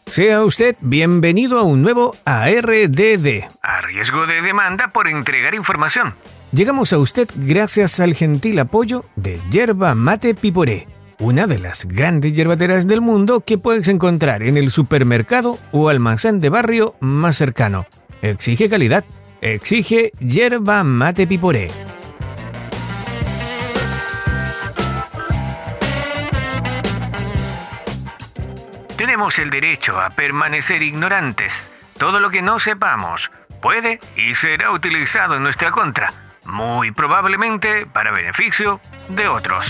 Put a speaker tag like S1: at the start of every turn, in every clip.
S1: Sea usted bienvenido a un nuevo ARDD, a riesgo de demanda por entregar información. Llegamos a usted gracias al gentil apoyo de Yerba Mate Piporé, una de las grandes yerbateras del mundo que puedes encontrar en el supermercado o almacén de barrio más cercano. Exige calidad, exige Yerba Mate Piporé. Tenemos el derecho a permanecer ignorantes. Todo lo que no sepamos puede y será utilizado en nuestra contra, muy probablemente para beneficio de otros.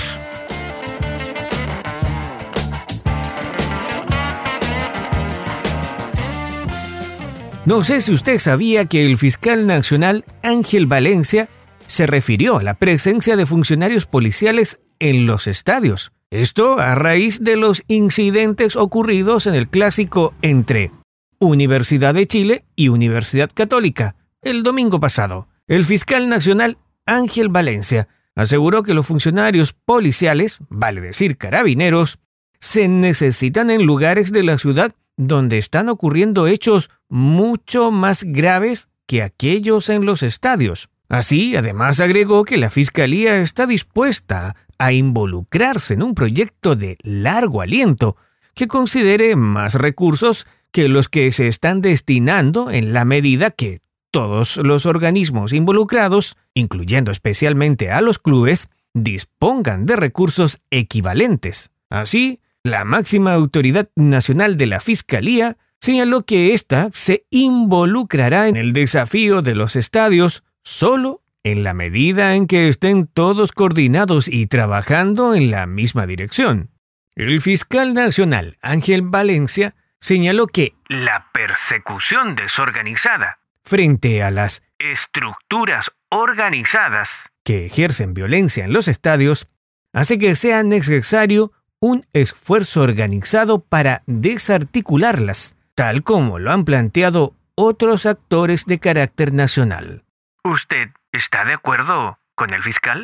S1: No sé si usted sabía que el fiscal nacional Ángel Valencia se refirió a la presencia de funcionarios policiales en los estadios. Esto a raíz de los incidentes ocurridos en el clásico entre Universidad de Chile y Universidad Católica el domingo pasado. El fiscal nacional Ángel Valencia aseguró que los funcionarios policiales, vale decir carabineros, se necesitan en lugares de la ciudad donde están ocurriendo hechos mucho más graves que aquellos en los estadios. Así, además agregó que la Fiscalía está dispuesta a involucrarse en un proyecto de largo aliento que considere más recursos que los que se están destinando en la medida que todos los organismos involucrados, incluyendo especialmente a los clubes, dispongan de recursos equivalentes. Así, la máxima autoridad nacional de la Fiscalía señaló que ésta se involucrará en el desafío de los estadios solo en la medida en que estén todos coordinados y trabajando en la misma dirección. El fiscal nacional Ángel Valencia señaló que la persecución desorganizada frente a las estructuras organizadas que ejercen violencia en los estadios hace que sea necesario un esfuerzo organizado para desarticularlas, tal como lo han planteado otros actores de carácter nacional. ¿Usted está de acuerdo con el fiscal?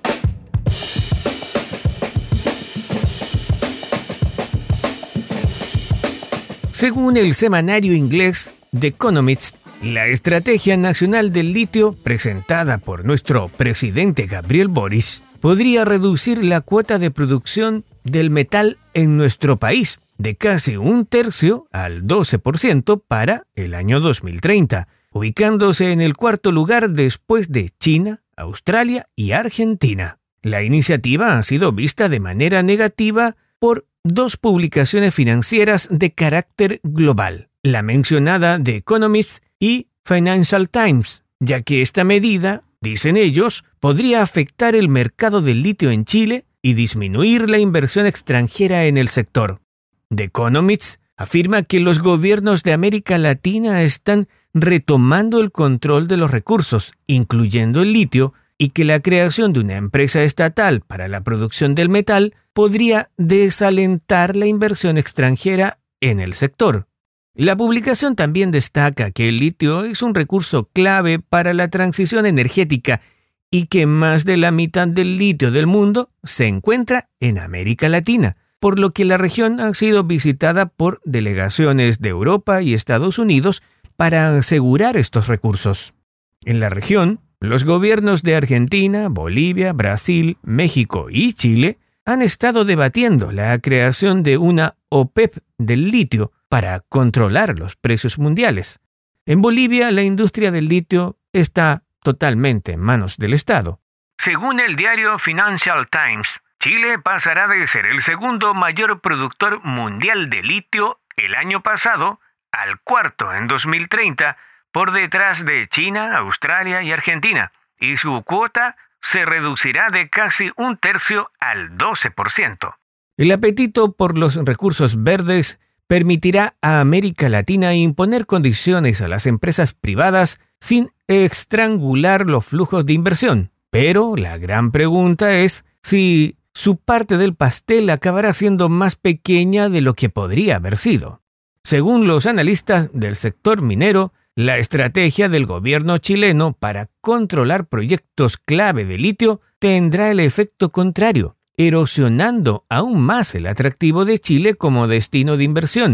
S1: Según el semanario inglés The Economist, la Estrategia Nacional del Litio, presentada por nuestro presidente Gabriel Boric, podría reducir la cuota de producción del metal en nuestro país de casi 1/3 al 12% para el año 2030, ubicándose en el cuarto lugar después de China, Australia y Argentina. La iniciativa ha sido vista de manera negativa por dos publicaciones financieras de carácter global, la mencionada The Economist y Financial Times, ya que esta medida, dicen ellos, podría afectar el mercado del litio en Chile y disminuir la inversión extranjera en el sector. The Economist afirma que los gobiernos de América Latina están retomando el control de los recursos, incluyendo el litio, y que la creación de una empresa estatal para la producción del metal podría desalentar la inversión extranjera en el sector. La publicación también destaca que el litio es un recurso clave para la transición energética y que más de la mitad del litio del mundo se encuentra en América Latina, por lo que la región ha sido visitada por delegaciones de Europa y Estados Unidos para asegurar estos recursos. En la región, los gobiernos de Argentina, Bolivia, Brasil, México y Chile han estado debatiendo la creación de una OPEP del litio para controlar los precios mundiales. En Bolivia, la industria del litio está totalmente en manos del Estado. Según el diario Financial Times, Chile pasará de ser el segundo mayor productor mundial de litio el año pasado al cuarto en 2030, por detrás de China, Australia y Argentina, y su cuota se reducirá de casi 1/3 al 12%. El apetito por los recursos verdes permitirá a América Latina imponer condiciones a las empresas privadas sin estrangular los flujos de inversión. Pero la gran pregunta es si su parte del pastel acabará siendo más pequeña de lo que podría haber sido. Según los analistas del sector minero, la estrategia del gobierno chileno para controlar proyectos clave de litio tendrá el efecto contrario, erosionando aún más el atractivo de Chile como destino de inversión.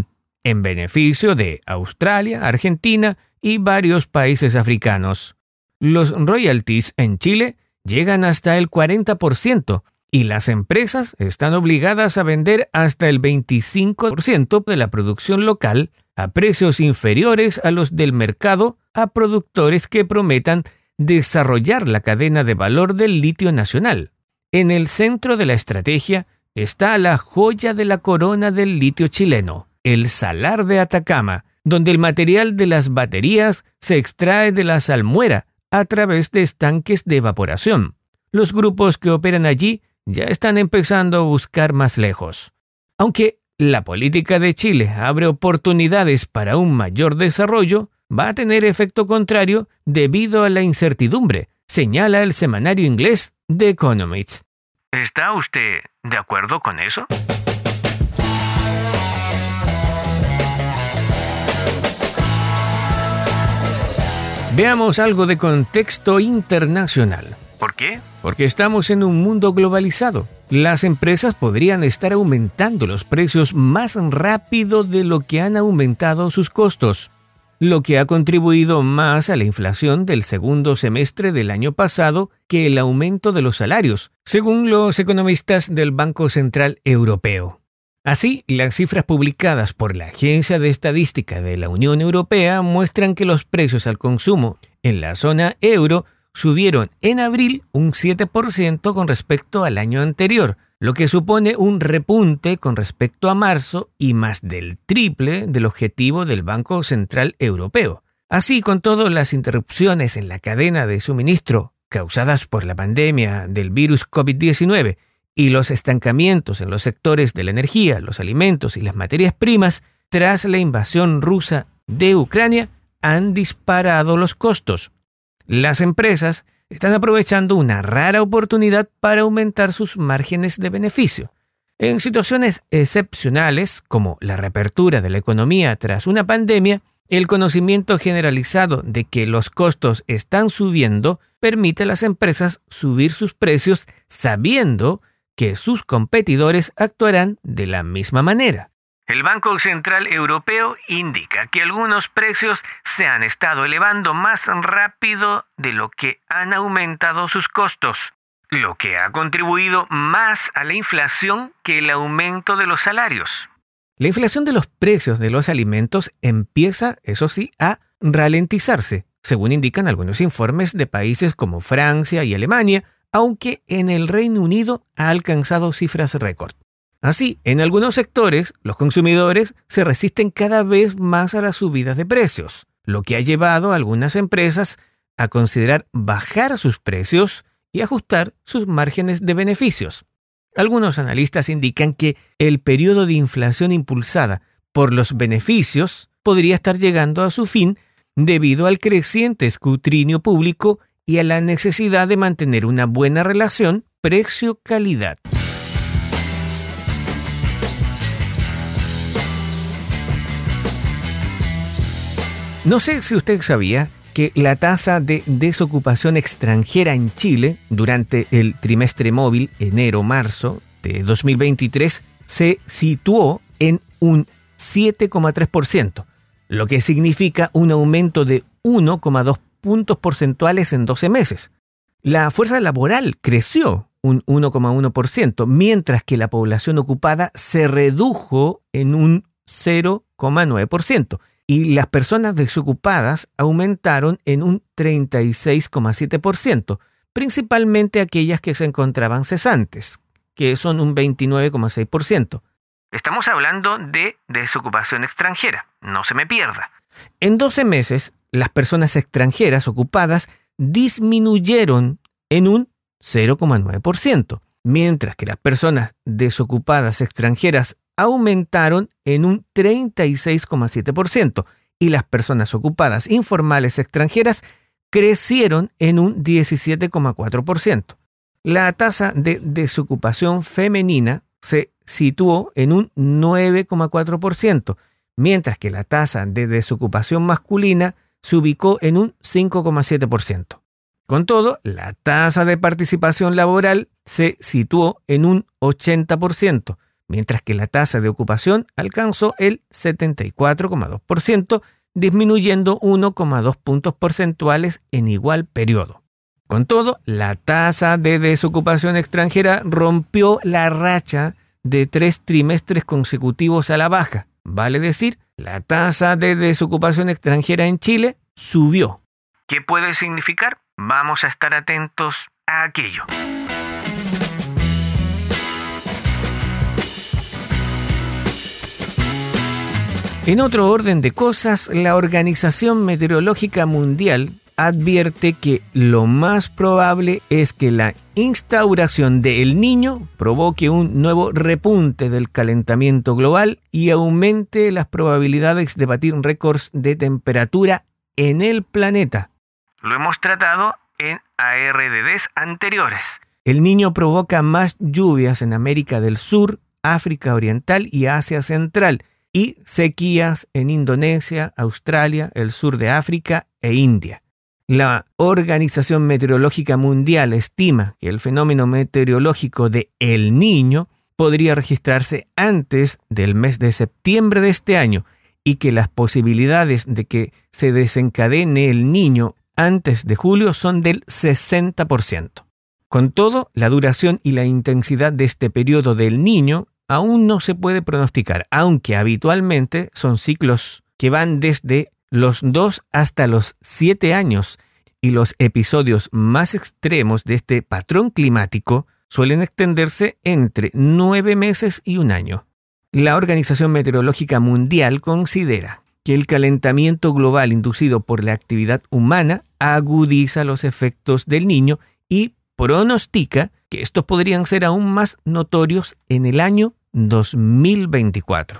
S1: en beneficio de Australia, Argentina y varios países africanos. Los royalties en Chile llegan hasta el 40% y las empresas están obligadas a vender hasta el 25% de la producción local a precios inferiores a los del mercado a productores que prometan desarrollar la cadena de valor del litio nacional. En el centro de la estrategia está la joya de la corona del litio chileno, el Salar de Atacama, donde el material de las baterías se extrae de la salmuera a través de estanques de evaporación. Los grupos que operan allí ya están empezando a buscar más lejos. Aunque la política de Chile abre oportunidades para un mayor desarrollo, va a tener efecto contrario debido a la incertidumbre, señala el semanario inglés The Economist. ¿Está usted de acuerdo con eso? Veamos algo de contexto internacional. ¿Por qué? Porque estamos en un mundo globalizado. Las empresas podrían estar aumentando los precios más rápido de lo que han aumentado sus costos, lo que ha contribuido más a la inflación del segundo semestre del año pasado que el aumento de los salarios, según los economistas del Banco Central Europeo. Así, las cifras publicadas por la Agencia de Estadística de la Unión Europea muestran que los precios al consumo en la zona euro subieron en abril un 7% con respecto al año anterior, lo que supone un repunte con respecto a marzo y más del triple del objetivo del Banco Central Europeo. Así, con todas las interrupciones en la cadena de suministro causadas por la pandemia del virus COVID-19 y los estancamientos en los sectores de la energía, los alimentos y las materias primas tras la invasión rusa de Ucrania, han disparado los costos. Las empresas están aprovechando una rara oportunidad para aumentar sus márgenes de beneficio. En situaciones excepcionales, como la reapertura de la economía tras una pandemia, el conocimiento generalizado de que los costos están subiendo permite a las empresas subir sus precios sabiendo que sus competidores actuarán de la misma manera. El Banco Central Europeo indica que algunos precios se han estado elevando más rápido de lo que han aumentado sus costos, lo que ha contribuido más a la inflación que el aumento de los salarios. La inflación de los precios de los alimentos empieza, eso sí, a ralentizarse, según indican algunos informes de países como Francia y Alemania, aunque en el Reino Unido ha alcanzado cifras récord. Así, en algunos sectores, los consumidores se resisten cada vez más a las subidas de precios, lo que ha llevado a algunas empresas a considerar bajar sus precios y ajustar sus márgenes de beneficios. Algunos analistas indican que el periodo de inflación impulsada por los beneficios podría estar llegando a su fin debido al creciente escrutinio público y a la necesidad de mantener una buena relación precio-calidad. No sé si usted sabía que la tasa de desocupación extranjera en Chile durante el trimestre móvil enero-marzo de 2023 se situó en un 7,3%, lo que significa un aumento de 1,2 puntos porcentuales en 12 meses. La fuerza laboral creció un 1,1%, mientras que la población ocupada se redujo en un 0,9%. Y las personas desocupadas aumentaron en un 36,7%, principalmente aquellas que se encontraban cesantes, que son un 29,6%. Estamos hablando de desocupación extranjera, no se me pierda. En 12 meses, las personas extranjeras ocupadas disminuyeron en un 0,9%, mientras que las personas desocupadas extranjeras aumentaron en un 36,7% y las personas ocupadas informales extranjeras crecieron en un 17,4%. La tasa de desocupación femenina se situó en un 9,4%, mientras que la tasa de desocupación masculina se ubicó en un 5,7%. Con todo, la tasa de participación laboral se situó en un 80%, mientras que la tasa de ocupación alcanzó el 74,2%, disminuyendo 1,2 puntos porcentuales en igual periodo. Con todo, la tasa de desocupación extranjera rompió la racha de 3 trimestres consecutivos a la baja. Vale decir, la tasa de desocupación extranjera en Chile subió. ¿Qué puede significar? Vamos a estar atentos a aquello. En otro orden de cosas, la Organización Meteorológica Mundial advierte que lo más probable es que la instauración de El Niño provoque un nuevo repunte del calentamiento global y aumente las probabilidades de batir récords de temperatura en el planeta. Lo hemos tratado en ARDDs anteriores. El Niño provoca más lluvias en América del Sur, África Oriental y Asia Central, y sequías en Indonesia, Australia, el sur de África e India. La Organización Meteorológica Mundial estima que el fenómeno meteorológico de El Niño podría registrarse antes del mes de septiembre de este año y que las posibilidades de que se desencadene El Niño antes de julio son del 60%. Con todo, la duración y la intensidad de este periodo del Niño aún no se puede pronosticar, aunque habitualmente son ciclos que van desde los 2 hasta los 7 años, y los episodios más extremos de este patrón climático suelen extenderse entre 9 meses y 1 año. La Organización Meteorológica Mundial considera que el calentamiento global inducido por la actividad humana agudiza los efectos del Niño y pronostica que estos podrían ser aún más notorios en el año 2024.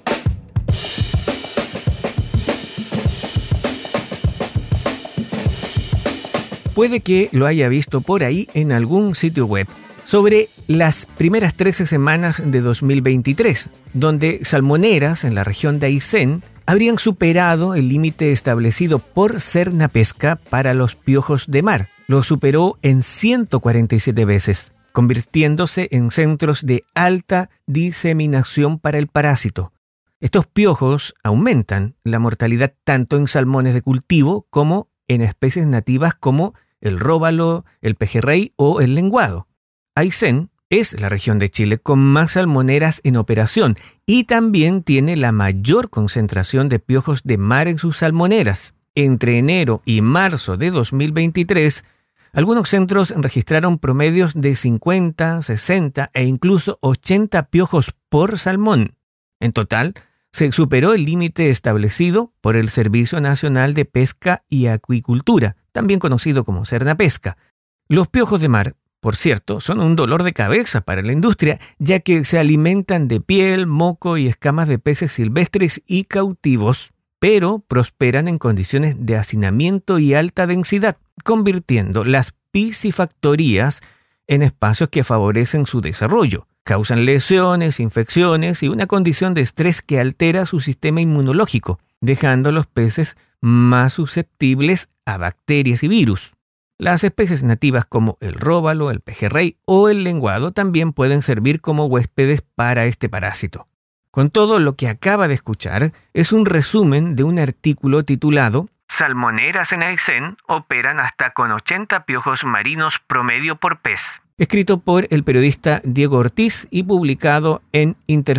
S1: Puede que lo haya visto por ahí en algún sitio web sobre las primeras 13 semanas de 2023, donde salmoneras en la región de Aysén habrían superado el límite establecido por Cernapesca para los piojos de mar. Lo superó en 147 veces, convirtiéndose en centros de alta diseminación para el parásito. Estos piojos aumentan la mortalidad tanto en salmones de cultivo como en especies nativas como el róbalo, el pejerrey o el lenguado. Aysén es la región de Chile con más salmoneras en operación y también tiene la mayor concentración de piojos de mar en sus salmoneras. Entre enero y marzo de 2023, algunos centros registraron promedios de 50, 60 e incluso 80 piojos por salmón. En total, se superó el límite establecido por el Servicio Nacional de Pesca y Acuicultura, también conocido como Cernapesca. Los piojos de mar, por cierto, son un dolor de cabeza para la industria, ya que se alimentan de piel, moco y escamas de peces silvestres y cautivos, pero prosperan en condiciones de hacinamiento y alta densidad, convirtiendo las piscifactorías en espacios que favorecen su desarrollo. Causan lesiones, infecciones y una condición de estrés que altera su sistema inmunológico, dejando a los peces más susceptibles a bacterias y virus. Las especies nativas como el róbalo, el pejerrey o el lenguado también pueden servir como huéspedes para este parásito. Con todo lo que acaba de escuchar es un resumen de un artículo titulado «Salmoneras en Aysén operan hasta con 80 piojos marinos promedio por pez», escrito por el periodista Diego Ortiz y publicado en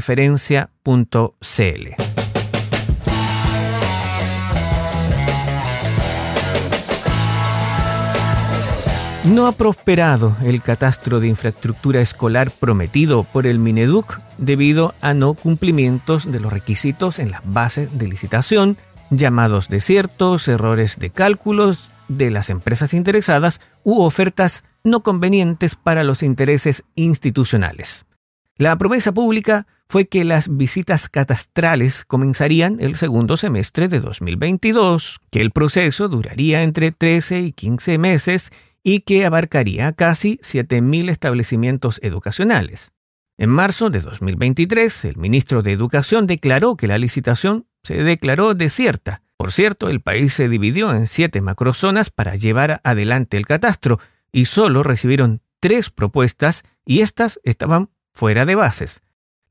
S1: interferencia.cl. No ha prosperado el catastro de infraestructura escolar prometido por el Mineduc debido a no cumplimientos de los requisitos en las bases de licitación, llamados desiertos, errores de cálculos de las empresas interesadas u ofertas no convenientes para los intereses institucionales. La promesa pública fue que las visitas catastrales comenzarían el segundo semestre de 2022, que el proceso duraría entre 13 y 15 meses y que abarcaría casi 7.000 establecimientos educacionales. En marzo de 2023, el ministro de Educación declaró que la licitación se declaró desierta. Por cierto, el país se dividió en 7 macrozonas para llevar adelante el catastro y solo recibieron 3 propuestas y estas estaban fuera de bases.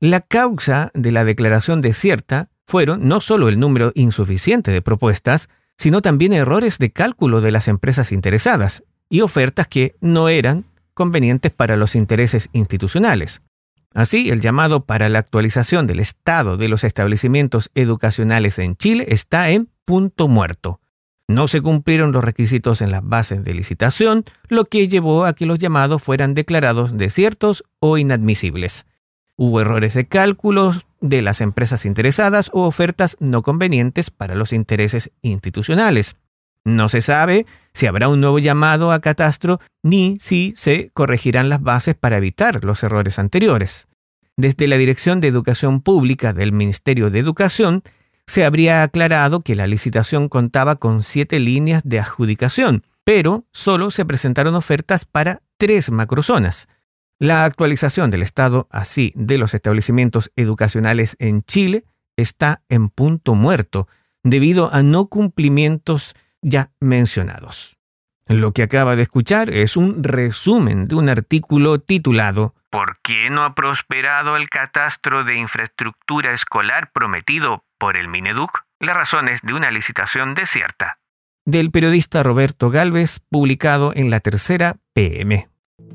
S1: La causa de la declaración desierta fueron no solo el número insuficiente de propuestas, sino también errores de cálculo de las empresas interesadas y ofertas que no eran convenientes para los intereses institucionales. Así, el llamado para la actualización del estado de los establecimientos educacionales en Chile está en punto muerto. No se cumplieron los requisitos en las bases de licitación, lo que llevó a que los llamados fueran declarados desiertos o inadmisibles. Hubo errores de cálculos de las empresas interesadas o ofertas no convenientes para los intereses institucionales. No se sabe si habrá un nuevo llamado a catastro ni si se corregirán las bases para evitar los errores anteriores. Desde la Dirección de Educación Pública del Ministerio de Educación se habría aclarado que la licitación contaba con 7 líneas de adjudicación, pero solo se presentaron ofertas para 3 macrozonas. La actualización del estado así de los establecimientos educacionales en Chile está en punto muerto debido a no cumplimientos ya mencionados. Lo que acaba de escuchar es un resumen de un artículo titulado ¿Por qué no ha prosperado el catastro de infraestructura escolar prometido por el Mineduc? Las razones de una licitación desierta, del periodista Roberto Gálvez, publicado en La Tercera PM.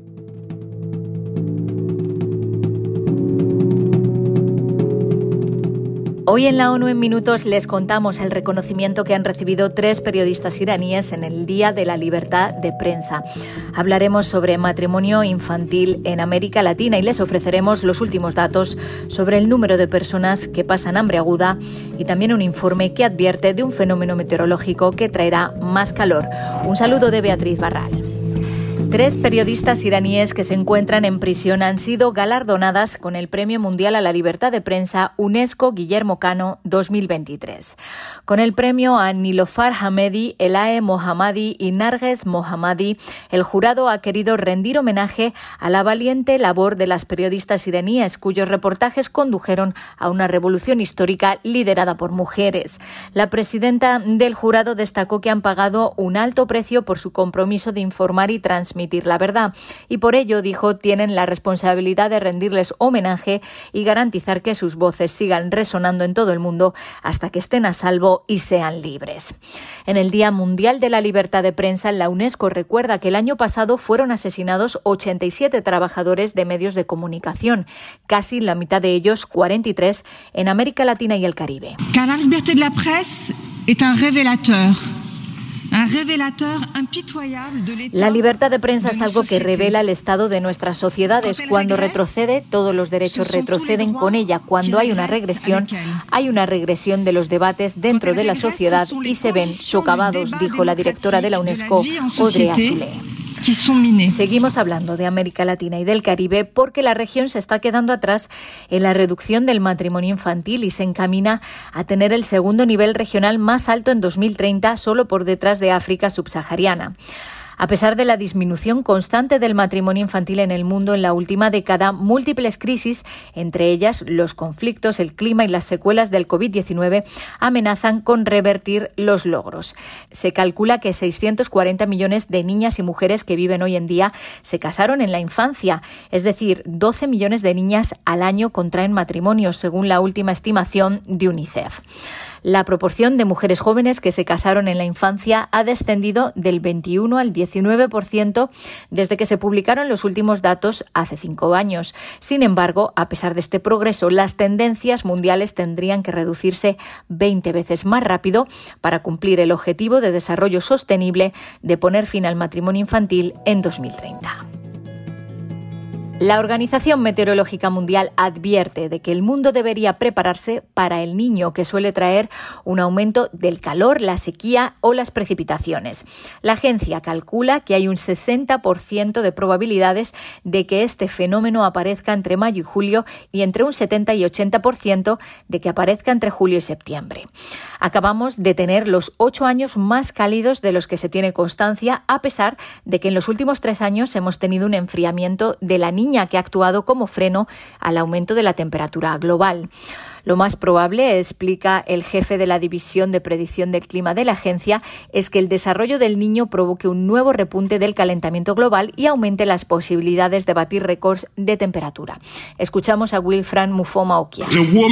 S2: Hoy en la ONU en Minutos les contamos el reconocimiento que han recibido 3 periodistas iraníes en el Día de la Libertad de Prensa. Hablaremos sobre matrimonio infantil en América Latina y les ofreceremos los últimos datos sobre el número de personas que pasan hambre aguda y también un informe que advierte de un fenómeno meteorológico que traerá más calor. Un saludo de Beatriz Barral. 3 periodistas iraníes que se encuentran en prisión han sido galardonadas con el Premio Mundial a la Libertad de Prensa UNESCO Guillermo Cano 2023. Con el premio a Nilofar Hamedi, Elahe Mohammadi y Narges Mohammadi, el jurado ha querido rendir homenaje a la valiente labor de las periodistas iraníes, cuyos reportajes condujeron a una revolución histórica liderada por mujeres. La presidenta del jurado destacó que han pagado un alto precio por su compromiso de informar y transmitir la verdad y por ello, dijo, tienen la responsabilidad de rendirles homenaje y garantizar que sus voces sigan resonando en todo el mundo hasta que estén a salvo y sean libres. En el Día Mundial de la Libertad de Prensa, la UNESCO recuerda que el año pasado fueron asesinados 87 trabajadores de medios de comunicación, casi la mitad de ellos, 43, en América Latina y el Caribe.
S3: La libertad de la prensa es un revelador.
S2: La libertad de prensa es algo que revela el estado de nuestras sociedades. Cuando retrocede, todos los derechos retroceden con ella. Cuando hay una regresión de los debates dentro de la sociedad y se ven socavados, dijo la directora de la UNESCO, Audrey Azoulay. Seguimos hablando de América Latina y del Caribe porque la región se está quedando atrás en la reducción del matrimonio infantil y se encamina a tener el segundo nivel regional más alto en 2030, solo por detrás de África subsahariana. A pesar de la disminución constante del matrimonio infantil en el mundo en la última década, múltiples crisis, entre ellas los conflictos, el clima y las secuelas del COVID-19, amenazan con revertir los logros. Se calcula que 640 millones de niñas y mujeres que viven hoy en día se casaron en la infancia, es decir, 12 millones de niñas al año contraen matrimonios, según la última estimación de UNICEF. La proporción de mujeres jóvenes que se casaron en la infancia ha descendido del 21 al 19% desde que se publicaron los últimos datos hace 5 años. Sin embargo, a pesar de este progreso, las tendencias mundiales tendrían que reducirse 20 veces más rápido para cumplir el objetivo de desarrollo sostenible de poner fin al matrimonio infantil en 2030. La Organización Meteorológica Mundial advierte de que el mundo debería prepararse para el Niño, que suele traer un aumento del calor, la sequía o las precipitaciones. La agencia calcula que hay un 60% de probabilidades de que este fenómeno aparezca entre mayo y julio y entre un 70 y 80% de que aparezca entre julio y septiembre. Acabamos de tener los 8 años más cálidos de los que se tiene constancia, a pesar de que en los últimos 3 años hemos tenido un enfriamiento de la Niña niña que ha actuado como freno al aumento de la temperatura global. Lo más probable, explica el jefe de la División de Predicción del Clima de la agencia, es que el desarrollo del Niño provoque un nuevo repunte del calentamiento global y aumente las posibilidades de batir récords de temperatura. Escuchamos a Wilfran Mufoma Okia.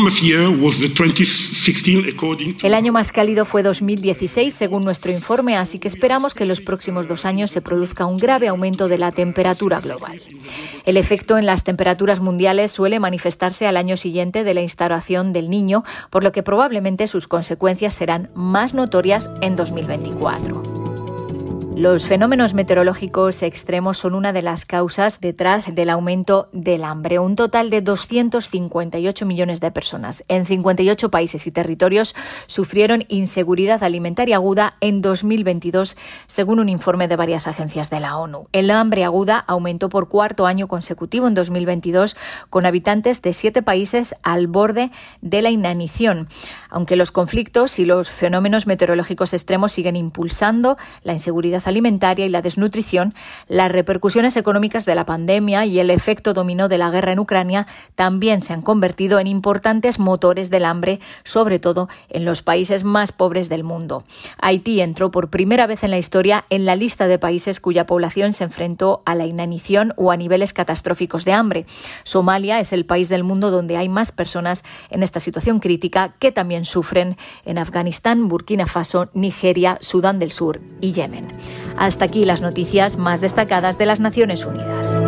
S2: El año más cálido fue 2016, según nuestro informe, así que esperamos que en los próximos 2 años se produzca un grave aumento de la temperatura global. El efecto en las temperaturas mundiales suele manifestarse al año siguiente de la instauración del Niño, por lo que probablemente sus consecuencias serán más notorias en 2024. Los fenómenos meteorológicos extremos son una de las causas detrás del aumento del hambre. Un total de 258 millones de personas en 58 países y territorios sufrieron inseguridad alimentaria aguda en 2022, según un informe de varias agencias de la ONU. El hambre aguda aumentó por 4º año consecutivo en 2022, con habitantes de 7 países al borde de la inanición. Aunque los conflictos y los fenómenos meteorológicos extremos siguen impulsando la inseguridad alimentaria y la desnutrición, las repercusiones económicas de la pandemia y el efecto dominó de la guerra en Ucrania también se han convertido en importantes motores del hambre, sobre todo en los países más pobres del mundo. Haití entró por primera vez en la historia en la lista de países cuya población se enfrentó a la inanición o a niveles catastróficos de hambre. Somalia es el país del mundo donde hay más personas en esta situación crítica, que también sufren en Afganistán, Burkina Faso, Nigeria, Sudán del Sur y Yemen. Hasta aquí las noticias más destacadas de las Naciones Unidas.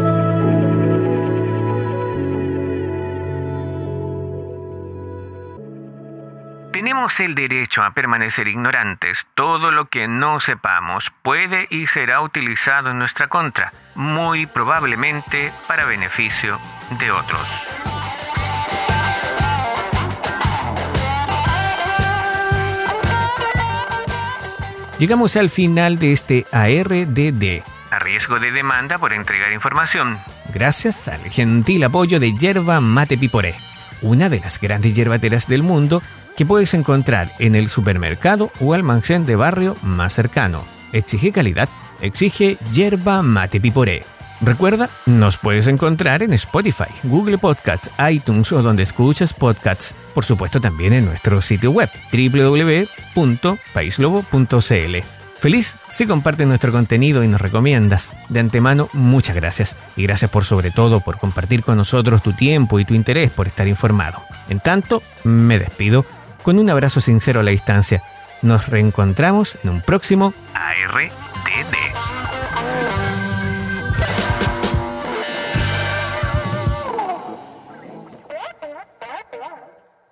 S1: Tenemos el derecho a permanecer ignorantes. Todo lo que no sepamos puede y será utilizado en nuestra contra, muy probablemente para beneficio de otros. Llegamos al final de este ARDD, a riesgo de demanda por entregar información, gracias al gentil apoyo de Yerba Mate Piporé, una de las grandes yerbateras del mundo que puedes encontrar en el supermercado o almacén de barrio más cercano. Exige calidad, exige Yerba Mate Piporé. Recuerda, nos puedes encontrar en Spotify, Google Podcasts, iTunes o donde escuches podcasts. Por supuesto también en nuestro sitio web www.paislobo.cl. Feliz si compartes nuestro contenido y nos recomiendas. De antemano, muchas gracias. Y gracias sobre todo por compartir con nosotros tu tiempo y tu interés por estar informado. En tanto, me despido con un abrazo sincero a la distancia. Nos reencontramos en un próximo AR